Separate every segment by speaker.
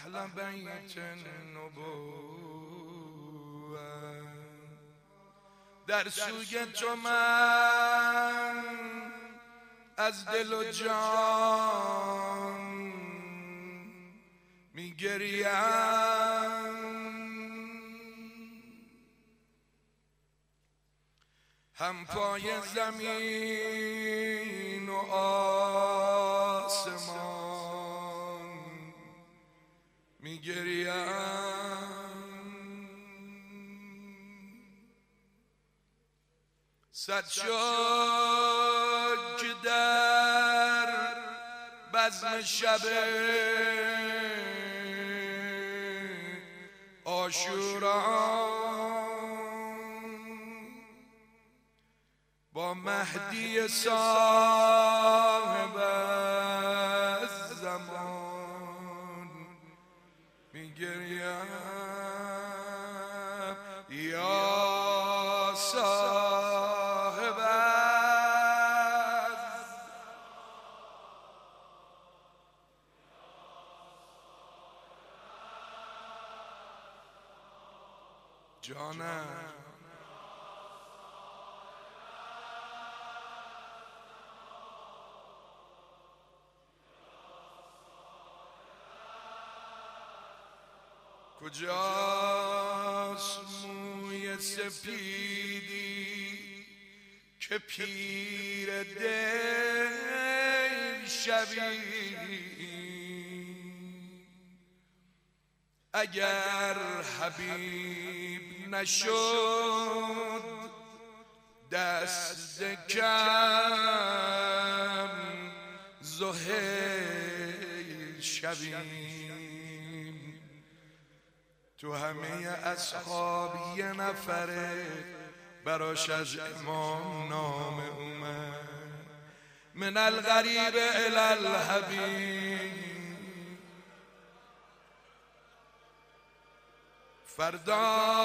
Speaker 1: اهل بیت النبوة در سوی تو من از دل و جان میگریم، هم پای زمین و آسمان میگریم، صد شد که در بزم شب عاشورا با مهدی صاحب الزمان میگریم، یا صاحب جانم کجاست موی سپیدی که پیر دل شوی؟ اگر حبیب نشد دست کم زهیر شویم. تو همه اصحاب یه نفره براش از امام نام اومد، من الغریب الی الحبیب. فردا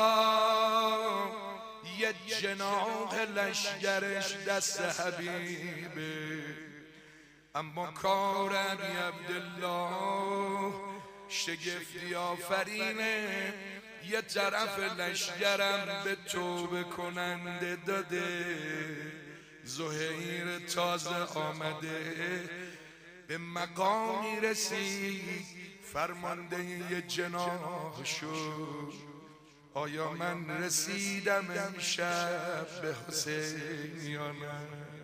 Speaker 1: یه جناح لشگرش دست حبیبه، اما کار ابی عبدالله شگفتی آفرینه. یه طرف لشگرم به توبه کننده داده، زهیر تازه آمده به مقامی رسید فرمانده یه جناح شد. آیا من رسیدم امشب به حسین یا نه؟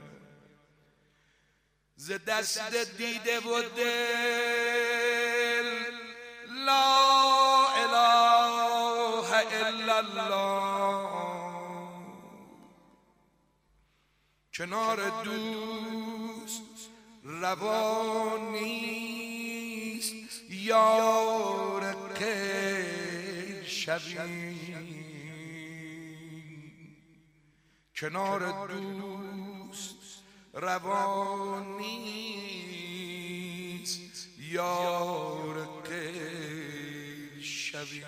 Speaker 1: ز دست دیده و دل لا اله الا الله، کنار دوست روا نیست یار غیر شویم. کنار دوست روا نیست یار غیر شویم.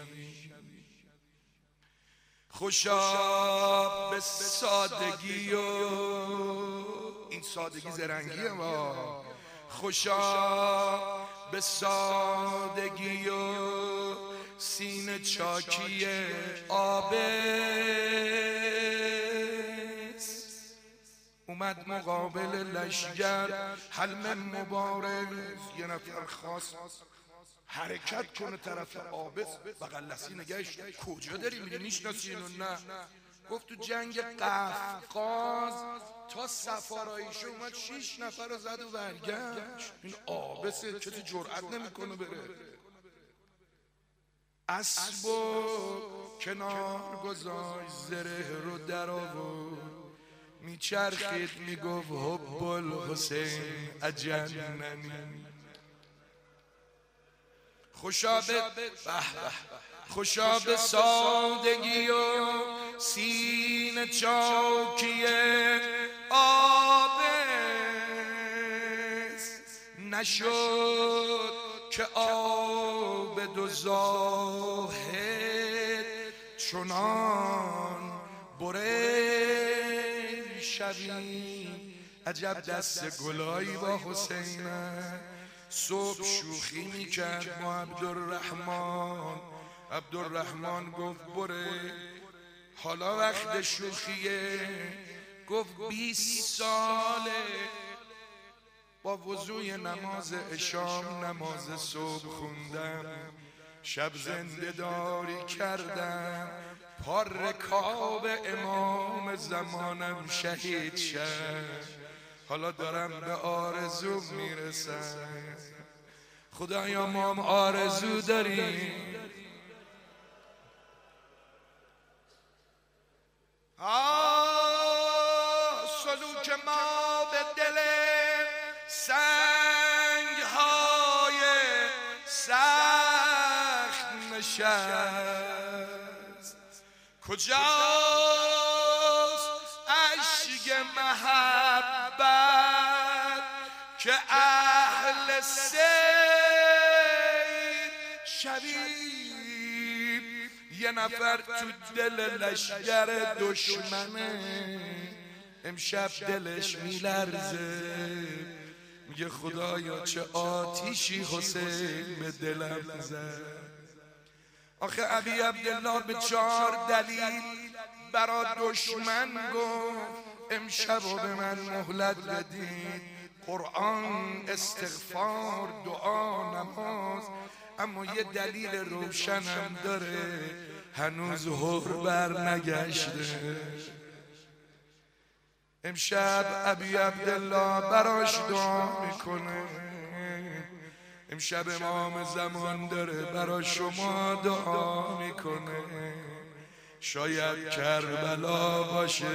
Speaker 1: خوشا به سادگی و این سادگی زرنگیه ما، خوشا به سادگی و سینه چاکی آبس. اومد مقابل لشگر حلم مبارز، یه نفر خواست حرکت کنه طرف آبس، بغل لسی نگهش کجا داری میری میشناسی اینو؟ نه. گفت تو جنگ قفقاز تا سفارایشو اومد 6 نفر رو زد و برگشت. این آبسه کسی جرأت نمیکنه بره. اسب و کنار گذاشت زره رو در آورد، میچرخید میگفت حب الحسین اجننی. خوشا به سادگی و سینه چاکی آبس، نشد که عابد و زاهد چنان بره شوی. عجب دست گلایی با حسینه، صبح شوخی میکرد با عبدالرحمن گفت بره حالا وقت شوخیه. گفت 20 ساله با وضوی نماز عشام نماز صبح خوندم، شب زنده داری کردم، پار رکاب امام زمانم شهید شد، حالا دارم به آرزو میرسم. خدایا ما هم آرزو داریم. سلوک ما به دل سنگ های سخت نشست، کجاست اشک محبت که اهل سیر شویم. یه نفر تو دل لشگر دشمنه، امشب دلش میلرزه، میگه خدایا چه آتیشی حسین به دلم زد. آخه ابی عبدالله به 4 دلیل برا دشمن گفت امشب به من مهلت بدید، قرآن، استغفار، دعا، نماز. اما یه دلیل روشنم داره، هنوز هر بر نگشته. امشب ابی عبدالله براش دعا میکنه، امشب امام زمان داره برا شما دعا میکنه، شاید کربلا باشه.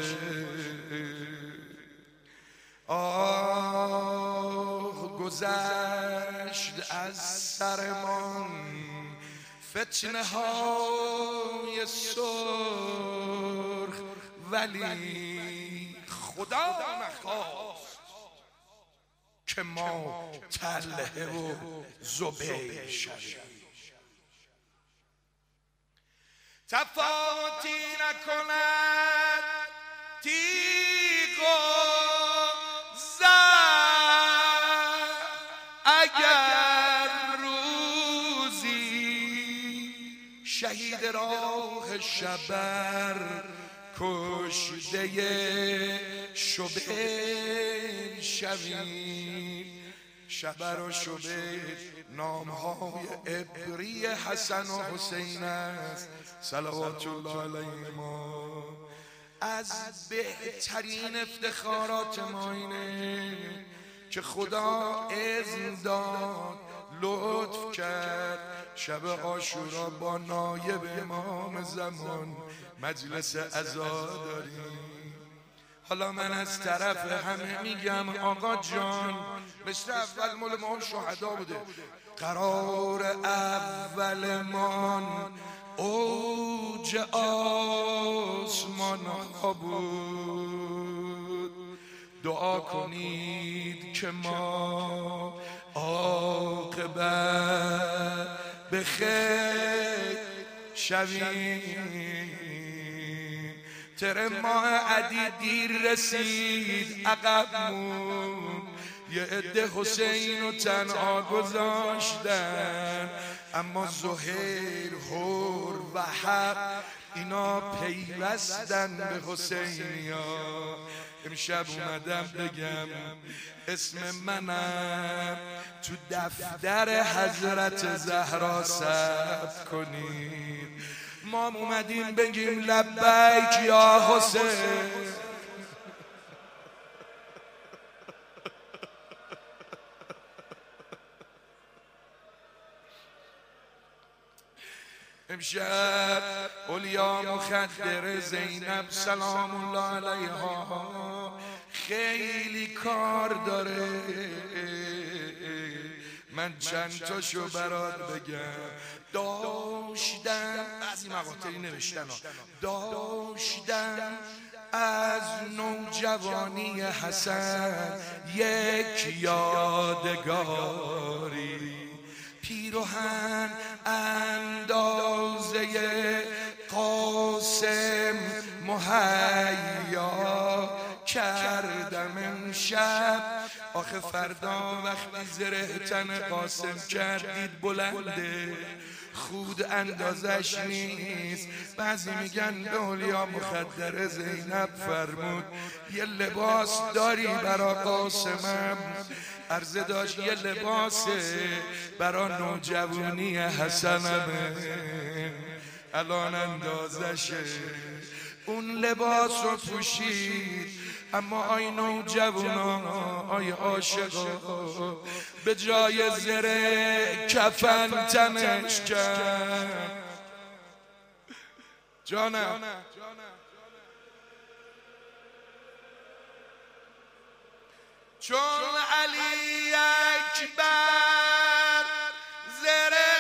Speaker 1: آه گذشت از سرمان فتنه های سرخ، ولی خدا نخواست که ما طلحه و زبیر شویم. تفاوتی نکند تیغ و زر، اگر روزی شهید راه شبر کشته شبیر شویم. شبر و شبیر نامهای عبری حسن و حسین است صلوات الله علیهما. از بهترین افتخارات ما اینه که خدا اذن داد، لطف کرد، شب عاشورا با نایب امام زمان مجلس عزا داریم. حالا من از طرف همه میگم آقا جان، مثل اول مال ما شهدا بوده، قرار اولمان اوج آسمان ها بود. دعا کنید که ما عاقبت به خیر شویم. تر ماه عدی دیر رسید، عقب موند، یه عده حسین رو تنها گذاشتن، اما زهیر، حور و حق اینا پیوستن به حسینیا. امشب اومدم بگم اسم منم تو دفتر حضرت زهرا ثبت کنید. ما اومدیم بگیم لبیک یا حسین. امشب اولیا مخدر زینب سلام الله علیها خیلی کار داره، من چند تاشو برات بگم. داشتم بعضی مقاطعی نوشتن داشتم از نوجوانی حسن یک یادگاری، پیراهن اندازه قاسم مهیا کردم امشب آخه فردا وقتی زره تن قاسم کردید بلنده، خود اندازش نیست. بعضی میگن به اولیا مخدر زینب فرمود یه لباس داری برا قاسمم؟ عرضه داشت یه لباس برا نوجوانی حسنمه، الان اندازشه. اون لباس رو پوشید، اما آی نوجوانا، آی عاشقا، به جای زره کفن تنش کرد. جانم چون علی اکبر زره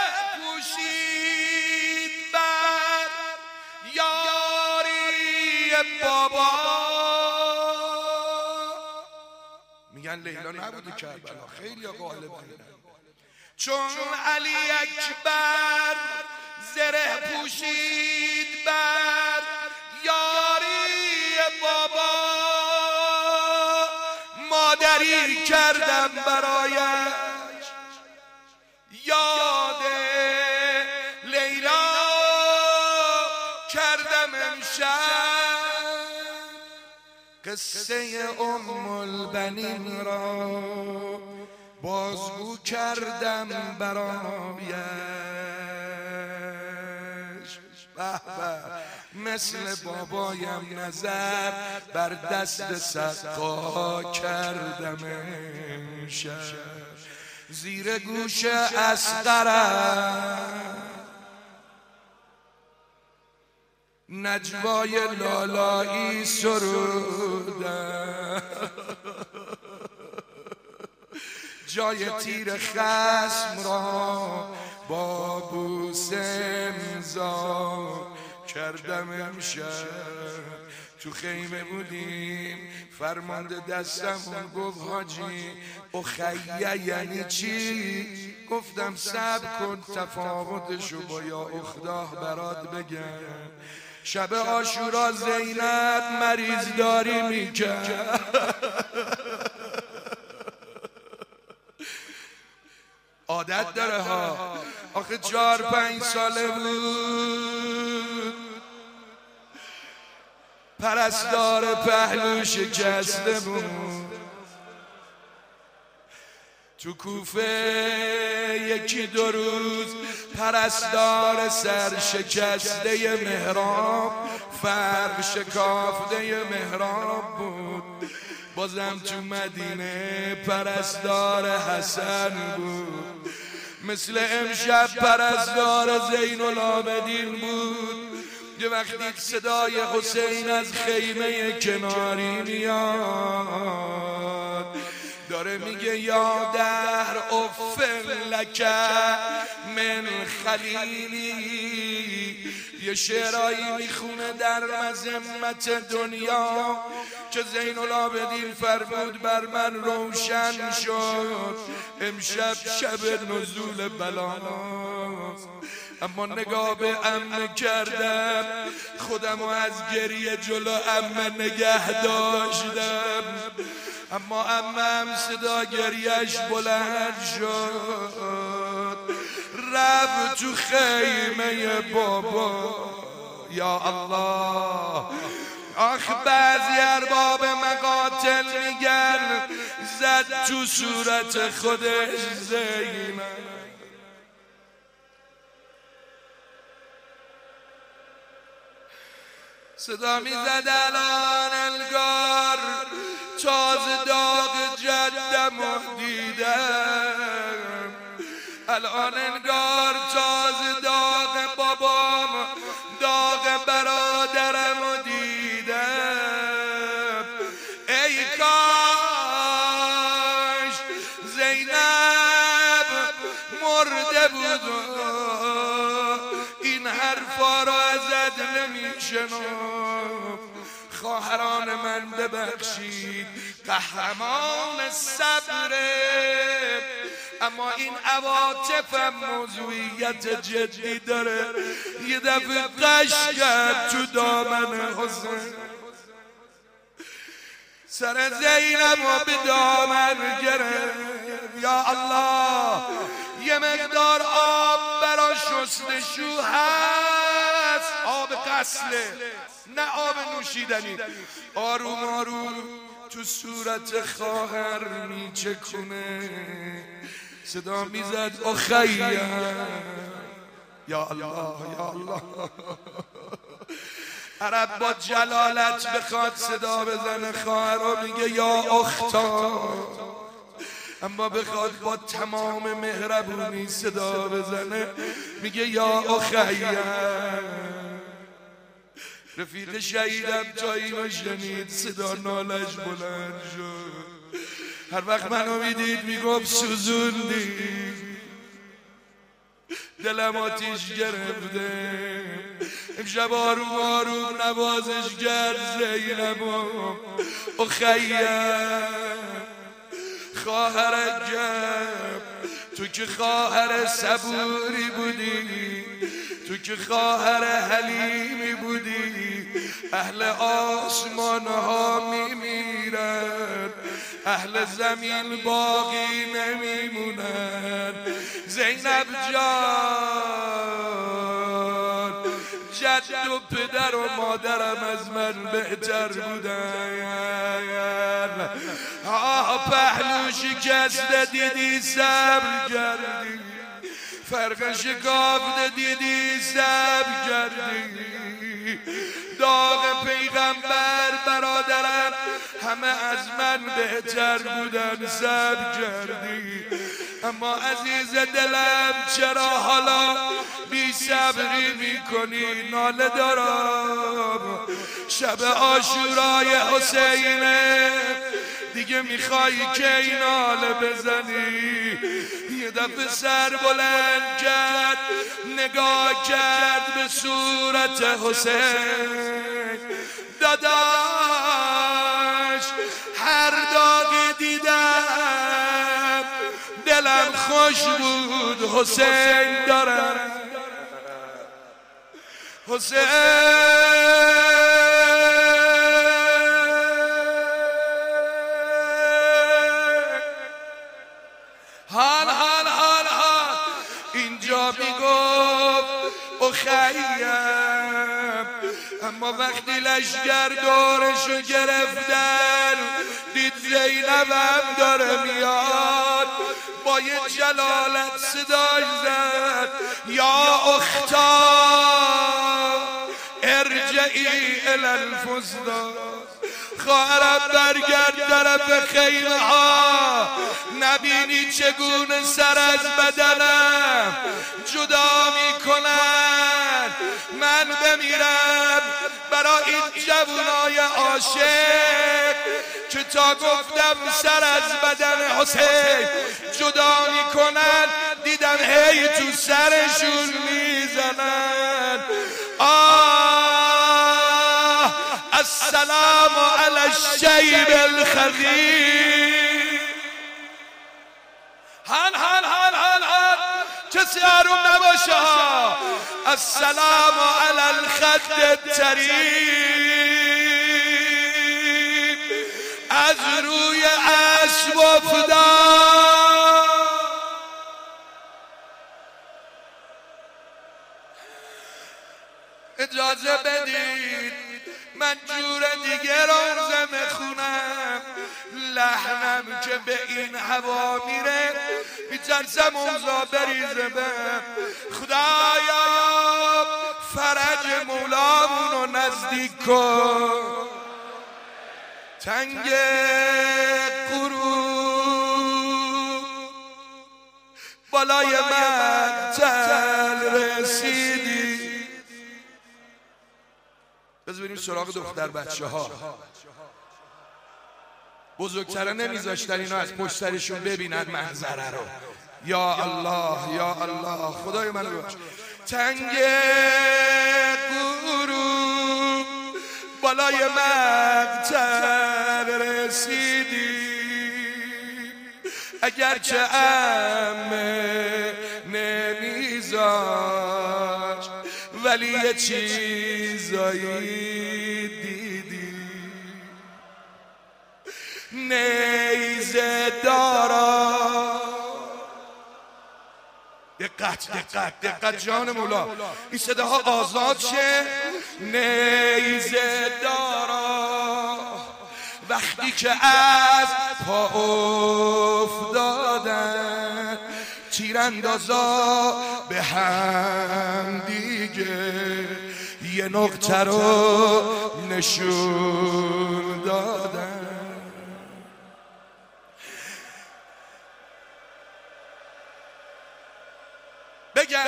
Speaker 1: پوشید بر یاری بابا. میگن لیلا نبوده کربلا، خیلی غالبا. چون علی اکبر زره پوشید بر یاری بابا، مادری کردم برایش یاد لیلا کردم امشب، قصه ام البنین را بازگو کردم برایش. به به، مثل بابایم نظر بر دست سقا کردم امشب، زیر گوش اصغرم نجوای لالایی سرودم، جای تیر خصم را با بوسه امضا کردم امشب. تو خیمه بودیم، فرمانده دستمون گفت حاجی اخیه یعنی چی؟ گفتم صبر کن تفاوتشو با یا اخداه برات بگم. شب عاشورا زینب مریض داری میکرد، عادت داره ها. آخه 4-5 ساله بود، پرستار پهلو شکسته بود. تو کوفه 1-2 روز پرستار سر شکسته محراب، فرق شکافته محراب بود. بازم تو مدینه پرستار حسن بود، مثل امشب پرستار زین العابدین بود. یه وقتی صدای حسین از خیمه کناری میاد، داره میگه یا دهر افر لک من خلیلی. یه شعرایی میخونه در مذمت دنیا که زین العابدین فرمود بر من روشن شد امشب شب نزول بلاست. اما نگاه به عمه کردم، خودمو از گریه جلو عمه نگه داشتم، اما عمم صدا گریهش بلند شد، رفت تو خیمه بابا. یا الله، آخ بعضی ارباب مقاتل میگن زد تو صورت خودش زینب. صدا میزد الان انگار تازه داغ جدم دیدم، الان انگار تازه داغ بابام داغ برادرم دیدم. ای کاش زینب مرده بود این حرفا را ازت نمیشنم. خواهران من ببخشید، قهرمان صبره، اما این عواطفم موضوعیت جدی داره. یه دفعه قش کرد تو دامن حسین، سر زینب و به دامن گرفت. یا الله یه مقدار آب برا شستشو هست، آب غسله نه آب نوشیدنی. آروم آروم تو صورت خواهر میچکونه، صدا میزد اخیه. یا الله یا الله. عرب با جلالت بخواد صدا بزنه خواهر رو میگه یا اختا، اما بخواد با تمام مهربونی صدا بزنه میگه یا اخیه. رفیق شهیدم تا اینو شنید صدا نالش بلند شد. هر وقت منو میدید میگفت سوزوندی، دلم آتیش گرفته. امشب آروم آروم نوازش کرد زینب و اخیه. خواهر جب تو که خواهر صبوری بودی، تو که خواهر حلیمی بودی، اهل آسمان ها میمیرن، اهل زمین باقی نمیمونن. زینب جان جد و پدر و مادرم از من بهتر بودن. پهلو شکسته دیدی صبر کردی، فرق شکافته دیدی صبر کردی. داغ پیغمبر برادرم همه از من بهتر بودن، صبر کردی. اما عزیز دلم چرا حالا بی صبری میکنی؟ ناله دارم شب عاشورای حسینه، دیگه میخوای که این ناله بزنی؟ یه دفعه سر بلند کرد، نگاه کرد به صورت حسین. داداش هر داغی دیدم دلم خوش بود، حسین دارم. حسین حال حال حال حال اینجا میگفت اخیم، اما وقتی لشگر دورشو گرفتن دید زینبم داره میاد، با یه جلالت صداش زد یا اختا ارجعی الی الفسطاط. خواهرم برگرد طرف خیمه ها، نبینی چگونه سر از بدنم جدا میکنن. من بمیرم برای این جوانای عاشق که تا گفتم سر از بدن حسین جدا میکنن، دیدم هی تو سرشون میزنن. السلام علی الشیب الخضیر. هن هن هن هن هن کسی آروم نباشه. السلام علی الخد الطریب. از روی اسب افتاد، اجازه بدید من جور دیگه روزه میخونم. لحنم که به این هوا میره میترسم اوضاع بریزه به. خدایا فرج مولامونو نزدیک کن، تنگ غروب بالای مقتل رسیدی. بذار بریم سراغ دختر بچه ها. بزرگتره نمیذاشتن اینا از پشت سرشون ببینن منظره رو. یا الله یا الله خدای منو ببخش. تنگ غروب بالای مقتل رسیدی، اگرچه عمه نمیذاشت ولی یه چیزایی دیدی. نیزه دارا. دقت جان مولا، این صداها آزاد شه. نیزه دارا وقتی که از پا افتادن، تیراندازا به هم دیگه یه نقطه رو نشون دادن. بگم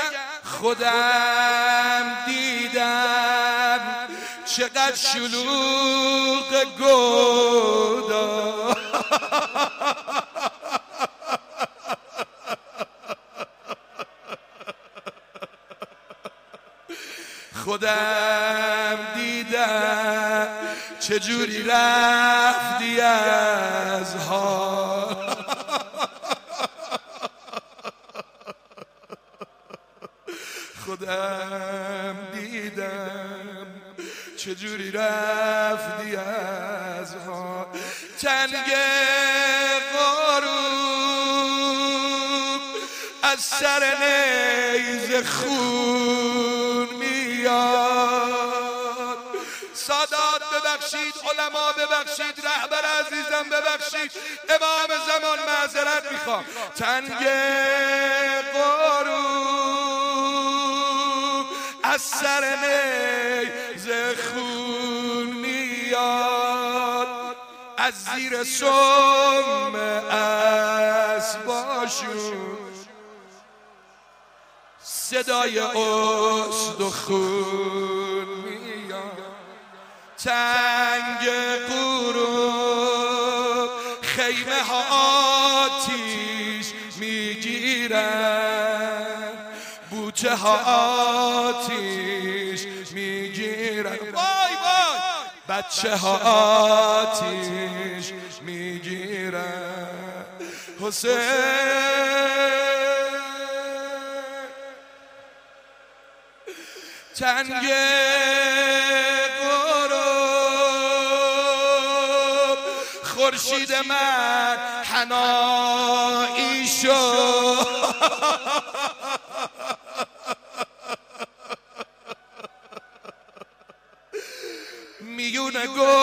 Speaker 1: خودم دیدم چقدر شلوغ گودا. خودم دیدم چجوری رفتی از حال. خودم دیدم چجوری رفتی از حال. تنگ غروب از سر نیزه خون میاد. سادات ببخشید، علما ببخشید، رهبر عزیزم ببخشید، امام زمان معذرت میخوام. تنگ غروب از سر نیزه خون میاد، از زیر سم اسباشون صدای استخون میاد. تنگ غروب خیمه ها آتیش میگیرن، بوته ها آتیش میگیرن، وای وای بچه ها آتیش میگیرن. حسین تنگ غروب خورشید من حنایی شد. میون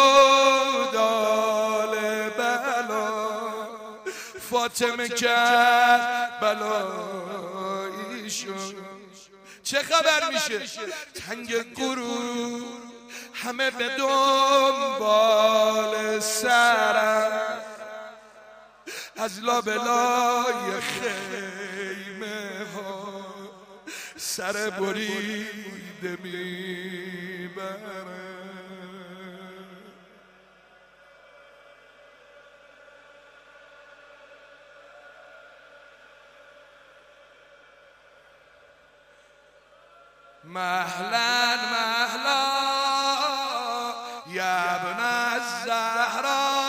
Speaker 1: گودال بلا فاطمه کرد بلایی شد. چه خبر میشه؟ تنگ غروب همه به دنبال سرم، از لابلای خیمه ها سر بریده میبرم. مهلا مهلا یا ابن الزهرا،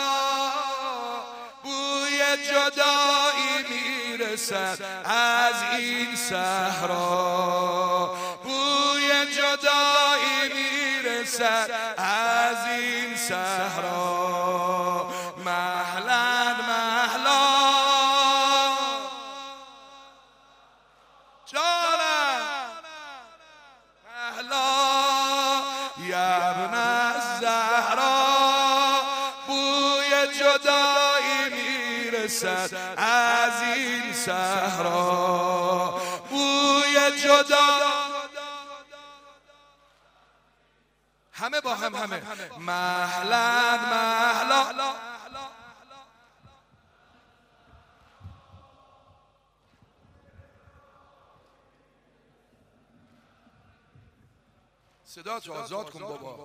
Speaker 1: بوی جدایی میرسد از این صحرا، بوی جدایی میرسد از این صحرا. مهلا مهلا یا ابن الزهرا، بوی جدایی میرسد از این صحرا، بوی جدا. همه با هم، همه مهلا مهلا. صدا تو آزاد کن بابا.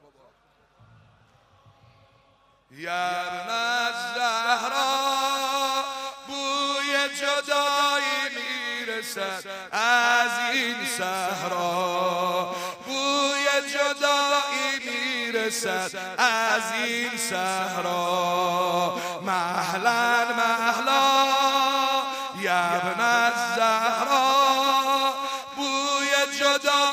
Speaker 1: یا ابن الزهرا، بوی جدایی میرسد از این صحرا، بوی جدایی میرسد از این صحرا. مهلا مهلا یا ابن الزهرا، بوی جدا.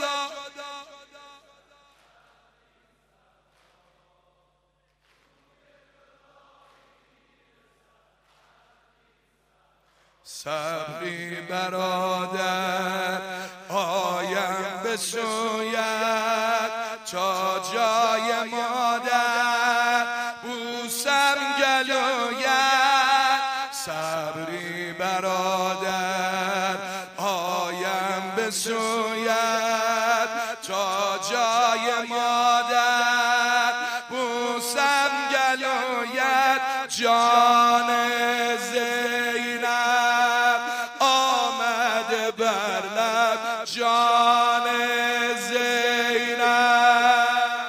Speaker 1: صبری برادر آیم به سویت تا جای مادر بوسم گلویت. صبری برادر آیم به سویت تا جای مادر بوسم گلویت. جان زینب آمده بر لب، جان زینب.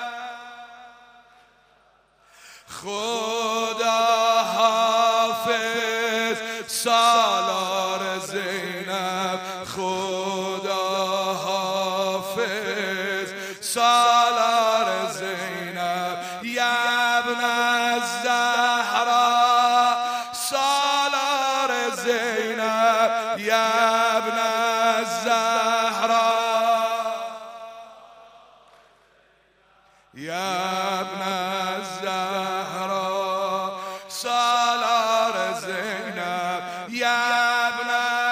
Speaker 1: خدا حافظ سالار زینب، خدا حافظ سالار زینب. یا ابن الزهرا سالار زینب، یا ابن الزهرا، یا ابن الزهرا سالار زینب، یا ابن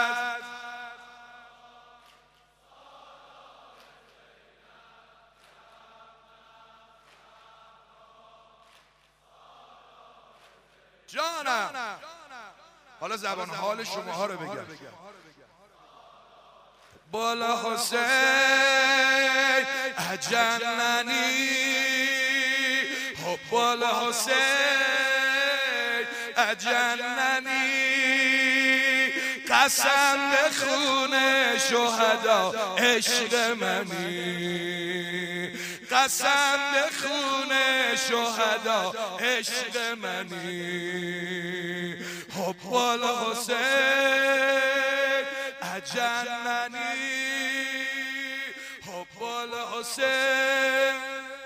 Speaker 1: جانم. حالا زبان حال شماها رو بگم. بالا حسین اجننی، بالا حسین اجننی، قسم به خون شهدا عشق منی، قسم به خون شهدا عشق منی. حب الحسین اجننی، حب الحسین،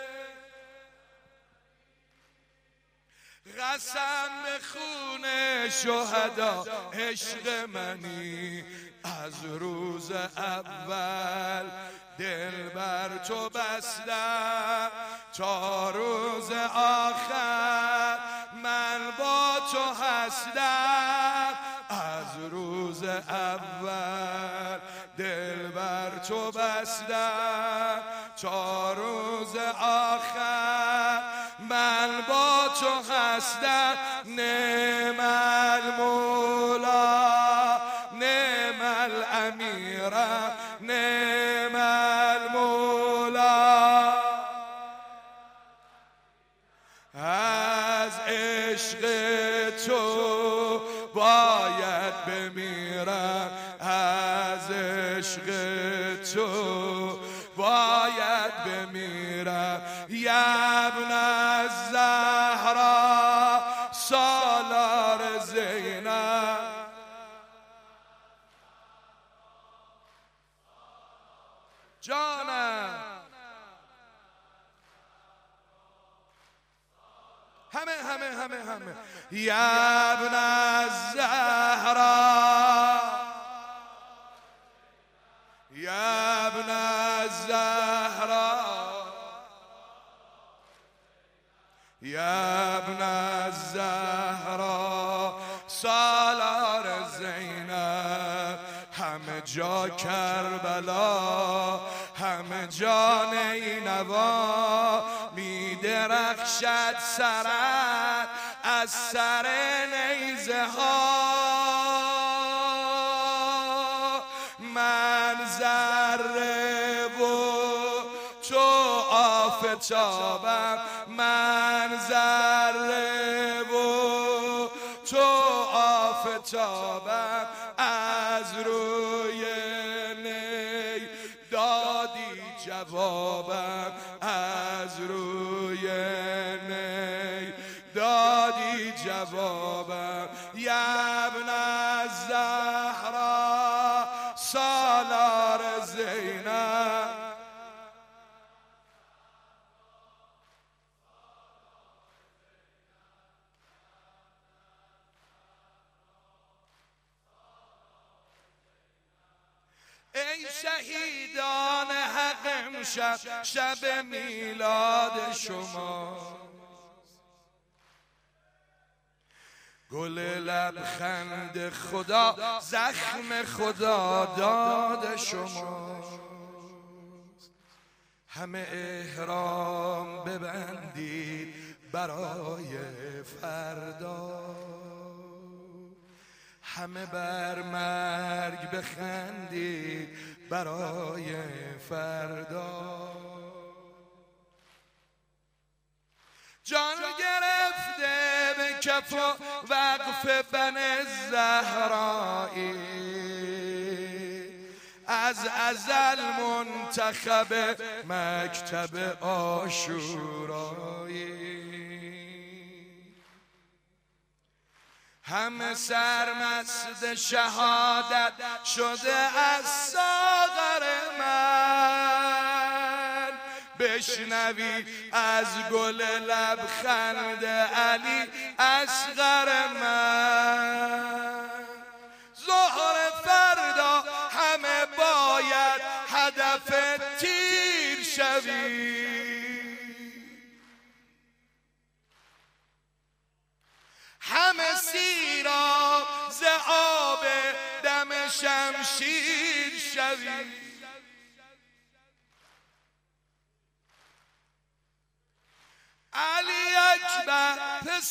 Speaker 1: قسم به خون شهدا عشق منی. از روز اول دل بر تو بستم تا روز آخر من با تو هستم. از روز اول دل بر تو بستم تا روز آخر من با تو هستم. نعم المولا نعم الامیر نعم المولا. از عشق تو باید بمیرم، از عشق تو باید بمیرم. یا ابن الزهرا سالار زینب، جانم. همه یا ابن الزهرا، یا ابن الزهرا، یا ابن الزهرا سالار زینب. همه جا کربلا، همه جا نینوا، می درخشد سرت از سر نیزه ها. من ذره و تو آفتابم، من ذره و تو آفتابم. از روی نی دادی جوابم، از روی نی دادی جوابم. یا ابن الزهرا سالار زینب، ای شهیدان حق امشب شب میلاد شما. گل لبخند خدا زخم خدا داد شما. همه احرام ببندید برای فردا، همه بر مرگ بخندید برای فردا. جان گرفته به کف و وقف بن زهرایی، از ازل منتخب مکتب عاشورایی. همه سرمست شهادت شده از ساغر من، بشنوید از گل لبخند علی اصغر من. ظهر فردا همه باید هدف تیر شوید، همه سیراب ز آب دم شمشیر شوید. علی اکبر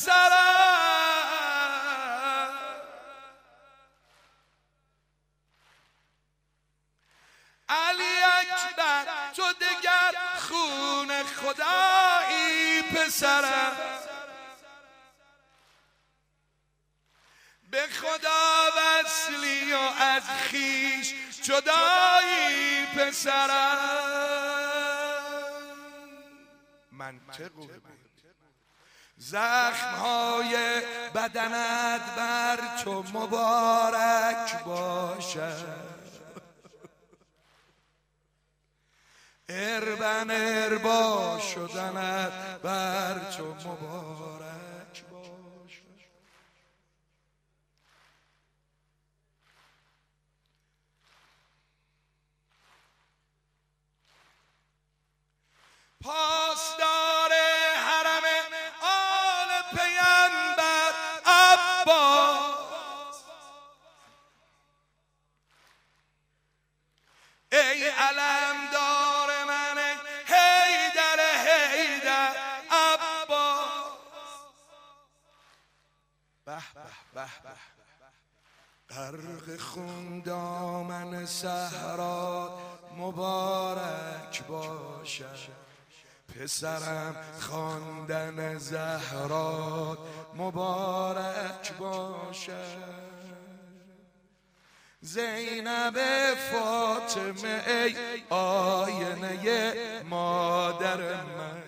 Speaker 1: پسرم، علی اکبر تو دگر خون خدایی پسرم. به خدا وصلی و از خویش جدایی پسرم. منطق زخم‌های بدنت بر تو مبارک باشد، اربن اربا شدنت بر تو مبارک باشد. پاسدار حرم آل پیامبر عباس، ای علمدار من حیدر حیدر عباس. به به به به، غرق خون دامن صحرا مبارک باشد، پسرم خواندن زهرات مبارک باشد. زینب فاطمه ای آینه مادر من،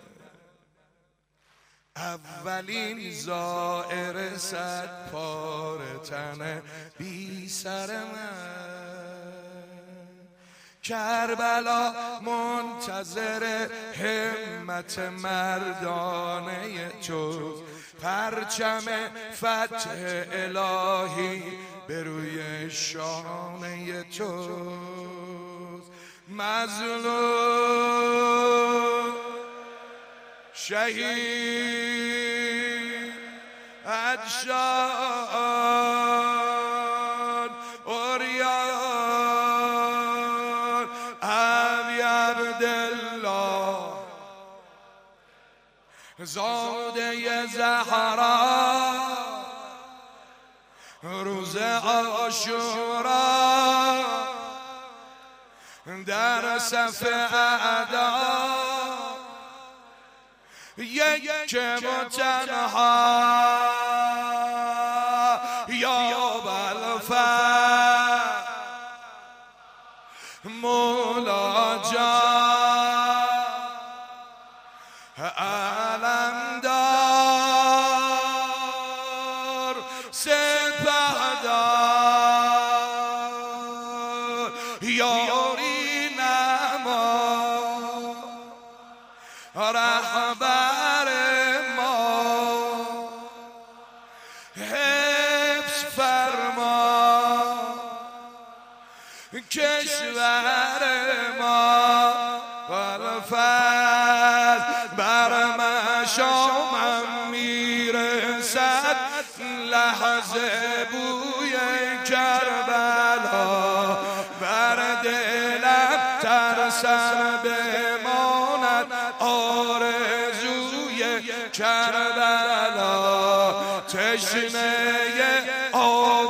Speaker 1: اولین زائر صد پاره تن بی سر من. کربلا منتظر همت مردانه تو، پرچم فتح الهی به روی شانه تو. مظلوم شهید عطشان عریان ابی عبدالله زاده زهرا، روز عاشورا در صف اعدا، یک و تنها یا بلفر مولا جان علمدار سپهدار یاری نما، رهبر ما حفظ فرما، کشور ما والفضل بر مشامم میرسد بوی کربلا بر دلم ترسم بماند آرزوی کربلا تشنه آب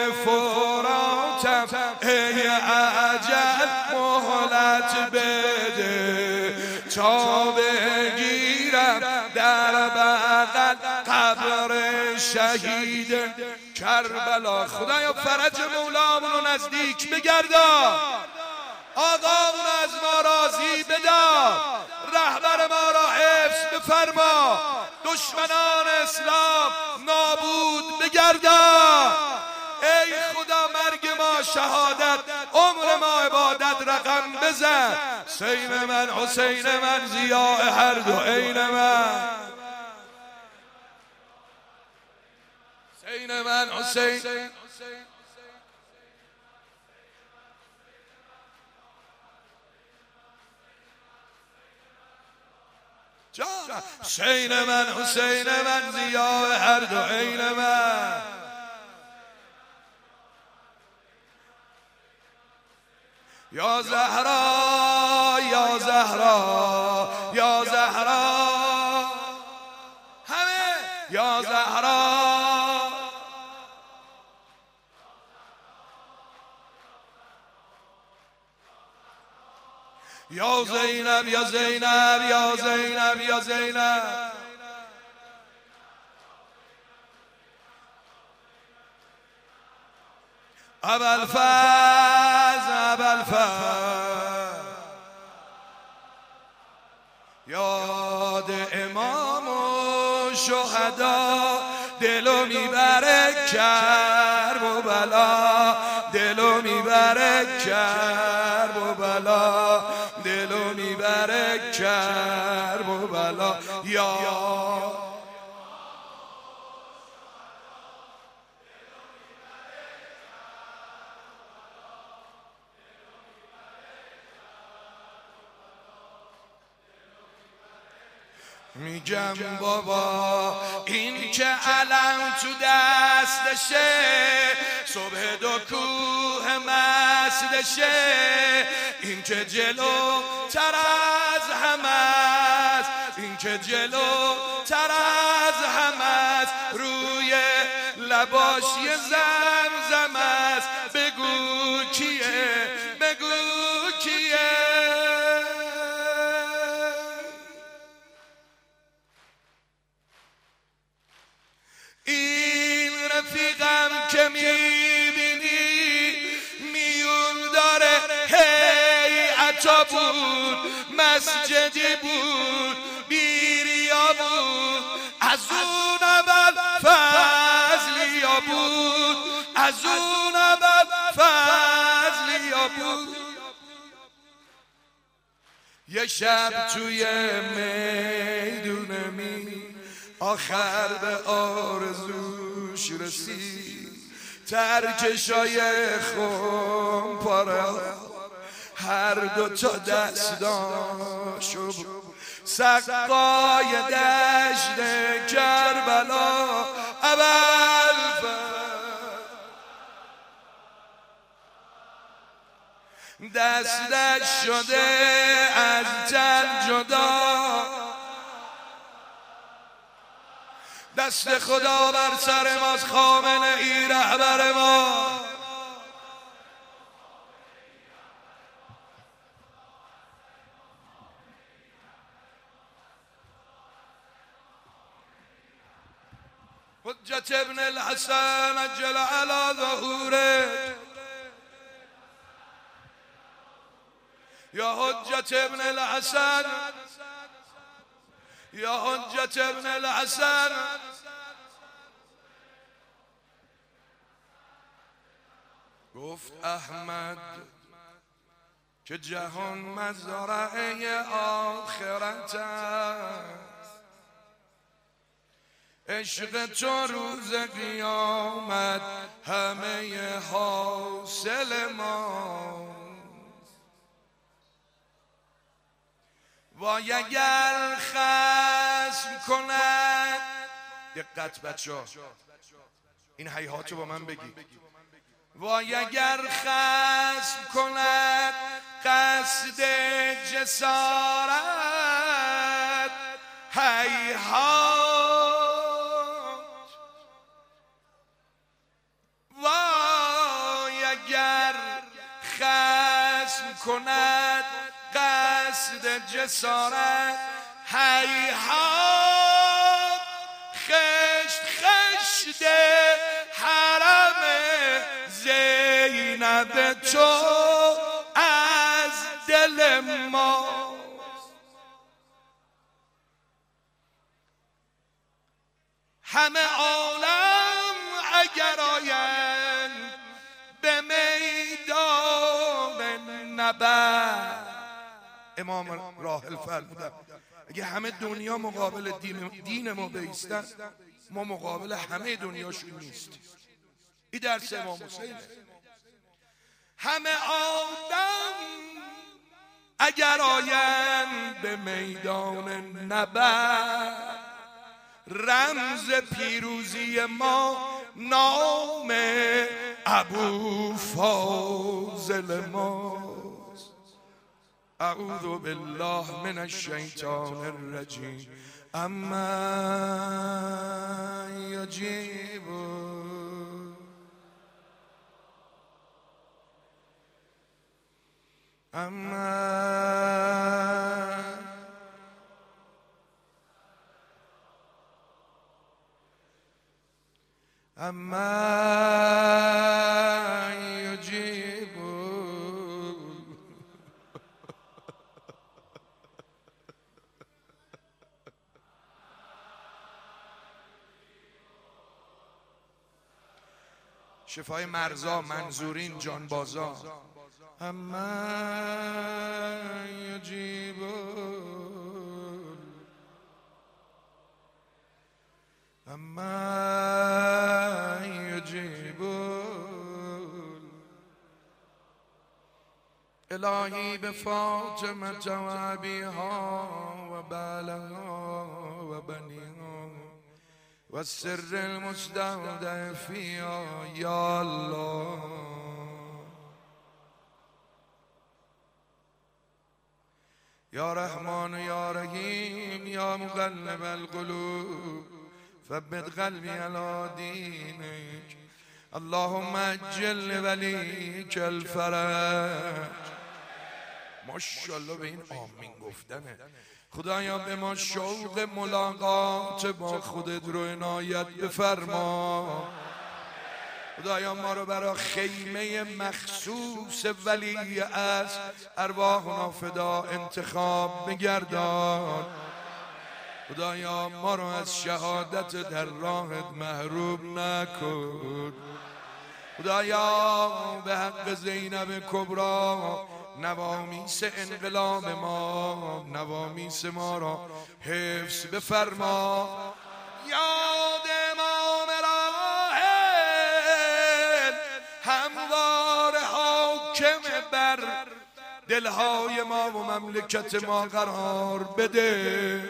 Speaker 1: فراتم ای اجل مهلت بده تا بگیرم در بغل قبر شهید کربلا. خدایا فرج مولامون رو نزدیک بگردا، آقامون از ما راضی بدا، رهبر ما را حفظ بفرما، دشمنان اسلام نابود بگردا. ای خدا مرگ ما شهادت، عمر ما عبادت رقم بزن. حسین من حسین من ضیاء هر دو عین من، حسین من حسین حسین من حسین من ضیاء هر دو عین من. یا زهرا یا زهرا یا زهرا همه یا زهرا یا زینب یا زینب یا زینب یا زینب ابوالفضل ابوالفضل یاد امام و شهدا دلو میبره کرب و بلا، دلو میبره کرب و بلا، دلو میبره کرب و بلا. یا میگم بابا این که علم تو دستشه، صبح دو کوه مسدشه، این که جلو تر از همه است، این که جلو تر از همه است، روی لباش یه زمزم است. بگو کیه بگو کیه. این رفیقم که میبینی میون داره، هیئتا بود، مسجدی بود، بیریا بود، از اون اول فضلیا بود، از اون اول فضلیا بود. یه شب توی میدون آخر به آرزوش رسید، ترکشای خون پاره هر دو تا دستاشو بود، سقای دشت کربلا ابوالفضل دستش شده از تن جدا. دست خدا بر سر ماست، خامنه ای رهبر ما. حجت ابن الحسن عجل على ظهوره، یا حجت ابن الحسن یا حجت ابن الحسن. گفت احمد که جهان مزرعه آخرت است، عشق تو روز قیامت همه حاصل ما. وای اگر خصم کند، دقت بچه‌ها، این هیهات رو با من بگید. وای اگر خصم کند قصد جسارت، هیهات. وای اگر خصم کند قصد جسارت، هیهات. خشت خشت حرم زینب تو از دل ما. همه عالم اگر آیند به میدان نبرد، امام راحل فرمودن اگه همه دنیا مقابل دین ما بایستن، ما مقابل همه دنیاشون نیستیم. این درس امام حسینه. همه آدم اگر آیند به میدان نبرد، رمز پیروزی ما نام ابو فاضل ماست. اعوذ بالله من الشیطان الرجیم. اما یجیب اما یجیب شفای مرزا، منظورین، جانبازا. اما یجیب اما یجیب الهی به فاطمه و ابیها و بعلها و بنیها و السر المستودع فیها یا الله. یا رحمان یا رحیم یا مقلب القلوب ثبت قلبی علی دینک. اللهم اجل ولیک الفرج. ماشاءالله به این آمین گفتنه. خدایا به ما شوق ملاقات با خودت رو عنایت بفرما. خدایا ما رو برای خیمه مخصوص ولی از ارواحنا فدا انتخاب بگردان. خدایا ما رو از شهادت در راهت محروم نکن. خدایا به حق زینب کبرا نوامیس انقلاب ما، نوامیس ما را حفظ بفرما. یاد امام راحل هموار حاکم بر دلهای ما و مملکت ما قرار بده.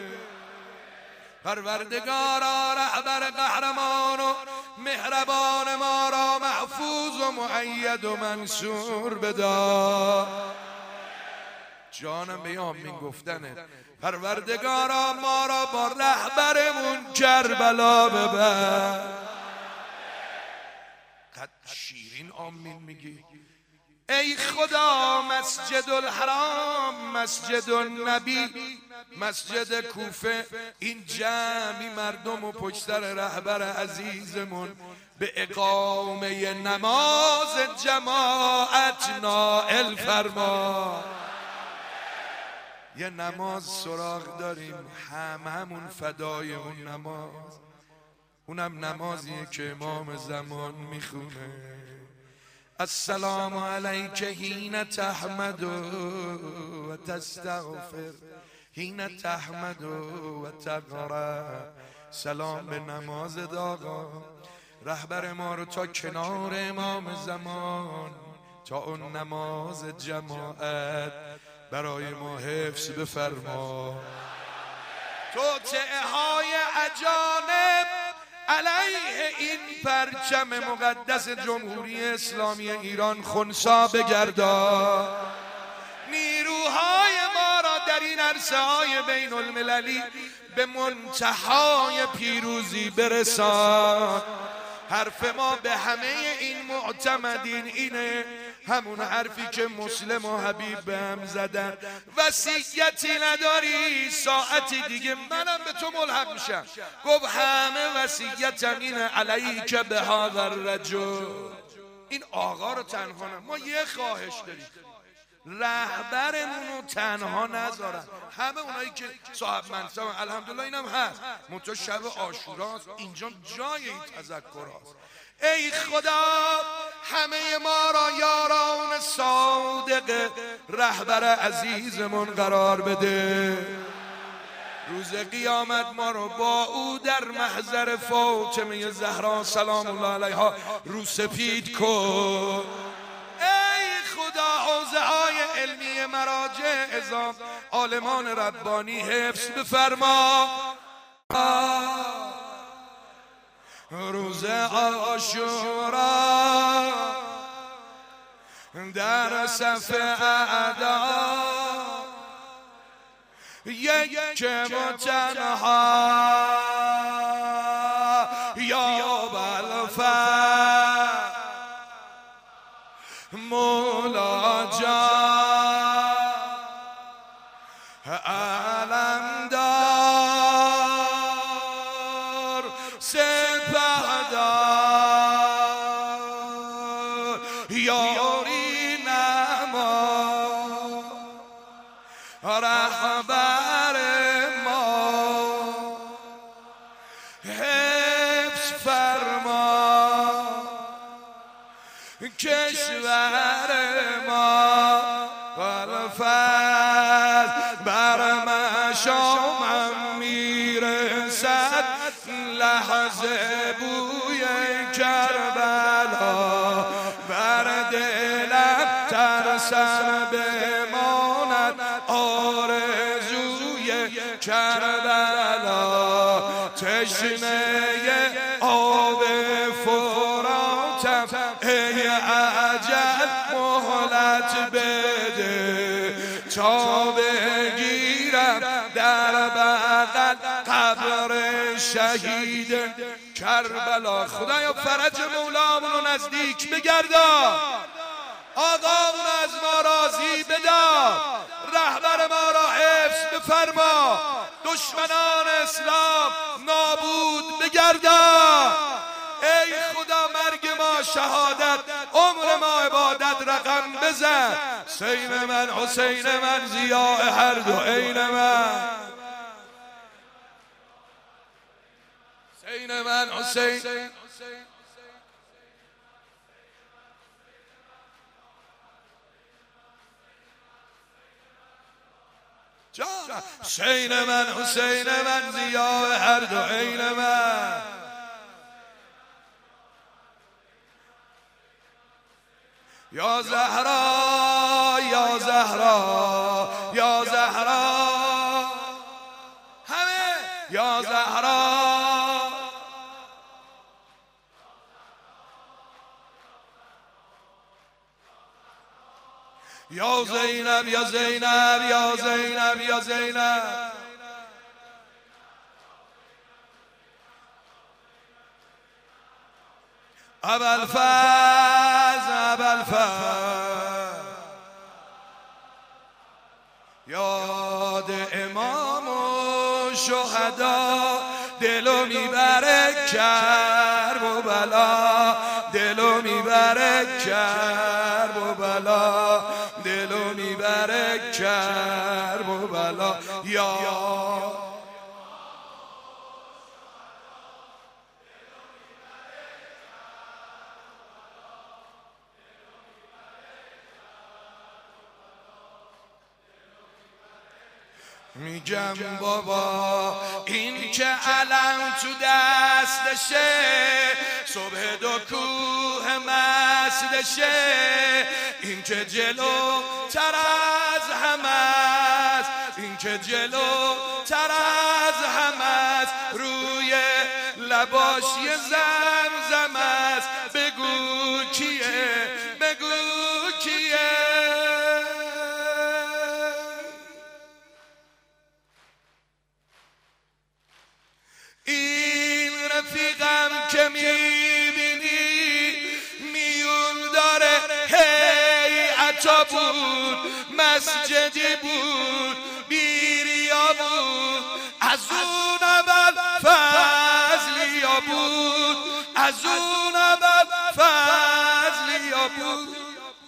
Speaker 1: پروردگارا رهبر قهرمان و مهربان ما را محفوظ و مؤید و منصور بدا. جانم به آمین گفتنه. پروردگارا ما را با رهبرمون کربلا ببر. قد شیرین آمین میگی. ای خدا مسجد الحرام، مسجد النبی، مسجد کوفه، این جمعی مردم و پشت سر رهبر عزیزمون به اقامه نماز جماعت نائل فرما. یه نماز سراغ داریم، همون فدای اون نماز. اونم نمازیه که امام زمان میخونه. السلام علیک حین تحمد و تستغفر، حین تحمد و تقرأ. سلام به نماز داغا. رهبر ما رو تا کنار امام زمان، تا اون نماز جماعت برای ما حفظ بفرما. توطئه های اجانب علیه این پرچم مقدس جمهوری اسلامی ایران خنثی بگردان، نیروهای ما را در این عرصه‌های بین المللی به منتهای پیروزی برسان. حرف ما به همه این معتمدین اینه، همون حرفی که مسلم و حبیب به هم زدن. وصیتی نداری، ساعتی دیگه منم به تو ملحق میشم. گفت همه وصیتم اینه، علیک بهذا الرجل. این آقا رو تنها نه، ما یه خواهش داریم، رهبرمون رو تنها نذارن. همه اونایی که صاحب منصب الحمدلله اینم هست، منتها شب عاشوراست، اینجا جای این تذکر هست. ای خدا همه ما را یاران صادق رهبر عزیزمون قرار بده. روز قیامت ما رو با او در محضر فاطمه زهرا سلام الله علیها رو سپید کن. خدا حوزه های علمی مراجع عظام عالمان ربانی حفظ بفرما. روز عاشورا در صف اعدا یک و تنها یا بلفر مولا جان علمدار سپهدار یاری نما رهبر ما حفظ فرما کشور ما والفضل بر مشامم میرسد لحظه بوی کربلا بر دلم ترسم بماند آرزوی کربلا تشنه آب فراتم ای عجل مهلت بده تا بگیرم در بغل قبر شهید کربلا. خدایا فرج مولامون رو نزدیک بگردان، آقامون از ما راضی بدار، رهبر ما را حفظ بفرما، دشمنان اسلام نابود بگردان. ای خدا مرگ ما شهادت، عمر ما عبادت رقم بزن. حسین من حسین من ضیاء هر دو عین من، حسین من حسین حسین من حسین من ضیاء هر دو عین من. یا زهرا یا زهرا یا زهرا همه یا زهرا یا زینب یا زینب یا زینب یا زینب ابوالفضل ابوالفضل یاد امام و شهدا دلو میبره کرب و بلا، دلو میبره کرب و بلا، دلو میبره کرب و بلا. یا میگم بابا این که علم تو دستشه، صبح دو کوه مستشه، این که جلو تر از همه است، این که جلو تر از همه است، روی لباش یه زمزم است. بگو کیه، بگو کیه. این رفیقم که میبینی میون داره، هیئتا بود، مسجدی بود، بیریا بود، از اون اول فضلیا بود، از اون اول فضلیا بود.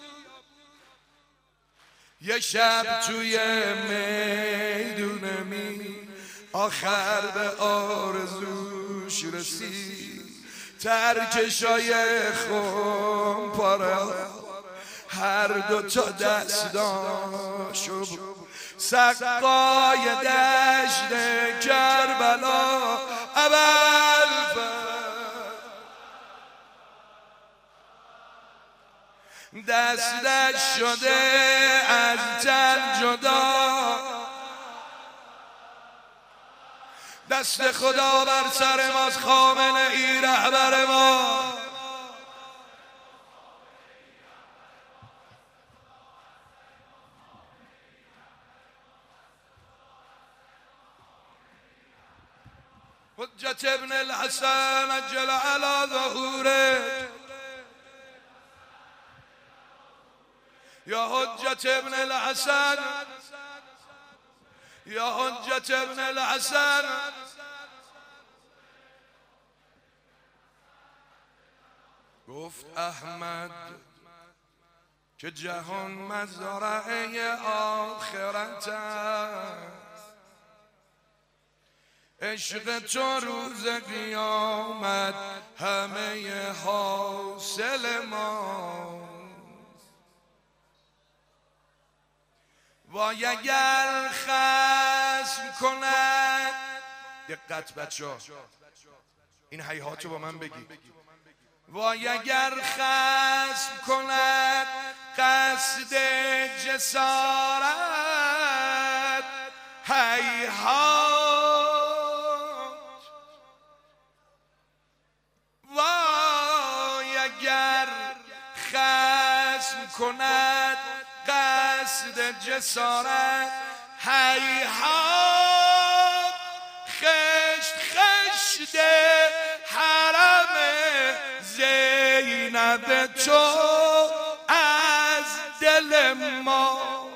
Speaker 1: یه شب توی میدونمی آخر به آرزوش رسید، ترکشای خون پاره هر دوتا دستاشو بود، سقای دشت کربلا اول دستش شده از تن جدا. دست خدا بر سر ماست، خامنه ای رهبر ما. حجت ابن الحسن عجل علی ظهوره، یا حجت ابن الحسن، یا حجت ابن الحسن. گفت احمد که جهان مزرعه آخرت است، عشق تو روز قیامت همه حاصل ما. وای اگر خصم کند، دقت بچه ها این هیهات رو با من بگید، وای اگر خصم کند قصد جسارت، هیهات. وای اگر خصم کند قصد جسارت، هیهات. خشت خشت حرم زینب تو از دل ما.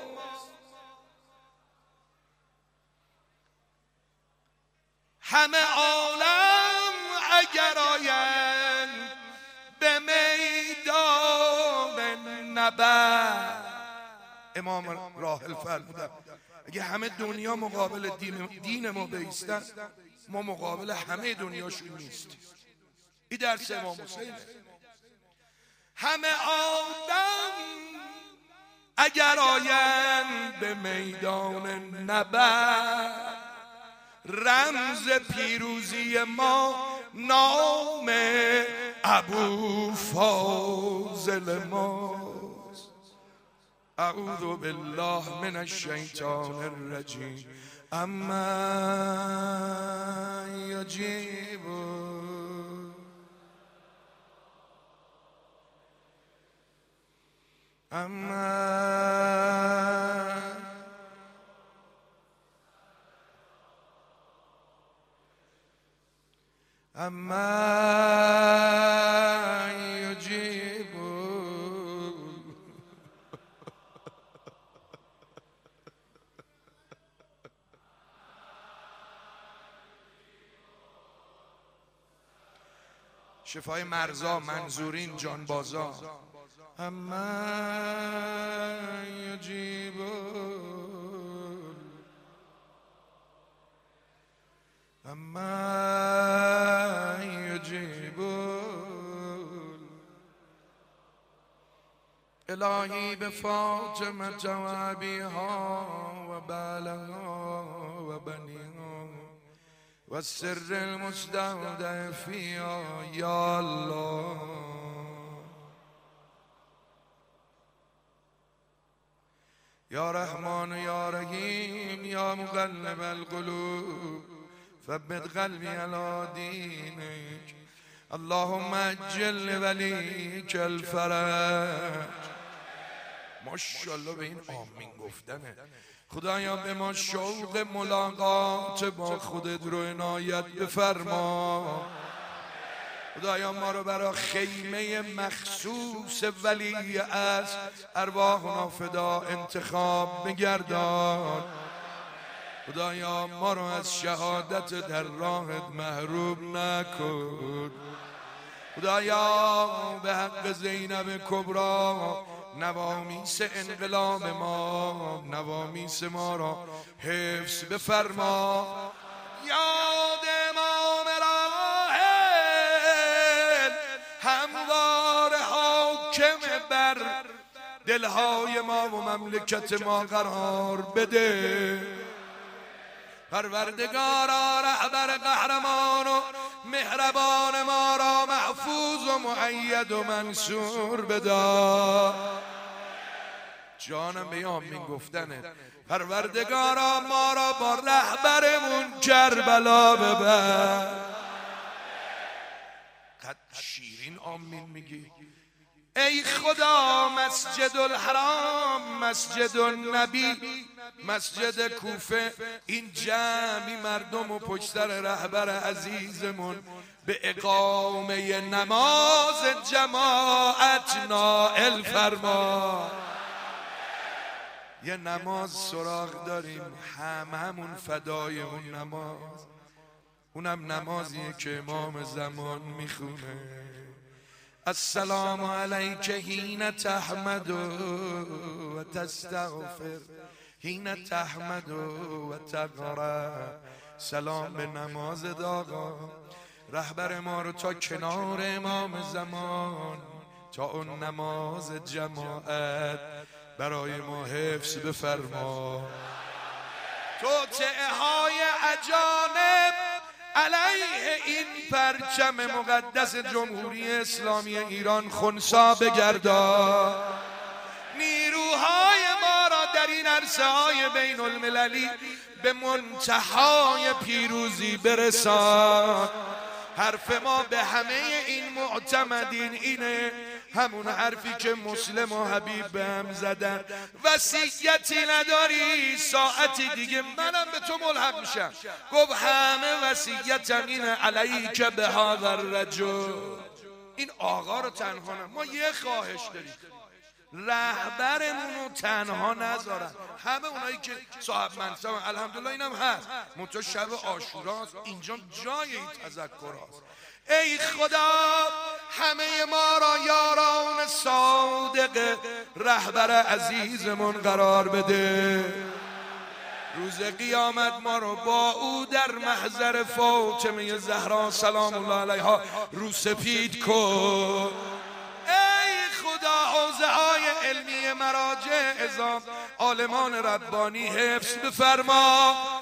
Speaker 1: همه عالم اگر آیند به میدان نبرد، امام راحل فرمودن اگه همه دنیا مقابل دین ما بایستن، ما مقابل همه دنیاشون نیستیم. این درس امام حسینه. همه آدم اگر آیند به میدان نبرد، رمز پیروزی ما نام ابو فاضل ماست. اعوذ بالله من الشیطان الرجیم. اما یجیب اما یجیب شفای مرزا، منظورین، جانبازا. اما یجیب اما یجیب الهی به فاطمه و ابیها و بعلها و بنیها و سر المستودع فیها یا الله. یا رحمان یا رحیم یا مقلب القلوب ثبت قلبی علی دینک. اللهم اجل ولیک الفرج. ماشاءالله به این آمین گفتنه. خدایا به ما شوق ملاقات با خودت رو عنایت بفرما. خدایا ما رو برای خیمه مخصوص ولی از ارواحنا فدا انتخاب بگردان. خدایا ما رو از شهادت در راهت محروم نکن. خدایا به حق زینب کبرا نوامیس انقلاب ما، نوامیس ما را حفظ بفرما. یاد امام راحل هموار حاکم بر دلهای ما و مملکت ما قرار بده. پروردگارا رهبر قهرمان و مهربان ما را محفوظ و مؤید و منصور بدا. جانم به آمین گفتنه. پروردگارا ما را با رهبرمون کربلا ببر. قد شیرین آمین میگی. ای خدا مسجد الحرام، مسجد النبی، مسجد کوفه، این جمعی مردم و پشت سر رهبر عزیزمون به اقامه نماز جماعت نائل فرما. یه نماز سراغ داریم، همون فدای اون نماز. اونم نمازیه که امام زمان میخونه. السلام علیک حین تحمد و تستغفر حین تحمد و تقرأ. سلام به نماز داغا. رهبر ما رو تا کنار امام زمان، تا اون نماز جماعت برای ما حفظ بفرما. توطئه های اجانب علیه این پرچم مقدس جمهوری اسلامی ایران خنثی بگردان. نیروهای ما را در این عرصه های بین المللی به منتهای پیروزی برسان. حرف ما به همه این معتمدین اینه، همون حرفی که مسلم و حبیب به هم زدن. وصیتی نداری، ساعتی دیگه منم به تو ملحق میشم. گفت همه وصیتم اینه، علیک بهذا الرجل. این آقا رو تنها نه، ما یه خواهش داریم، رهبرمون رو تنها نذارن. همه اونایی که صاحب منصب الحمدلله اینم هست، منتها شب عاشوراست، اینجا جای این تذکر هست. ای خدا همه ما را یاران صادق رهبر عزیزمون قرار بده. روز قیامت ما رو با او در محضر فاطمه زهرا سلام الله علیها رو سپید کن. ای خدا حوزه های علمی مراجع عظام عالمان ربانی حفظ بفرما.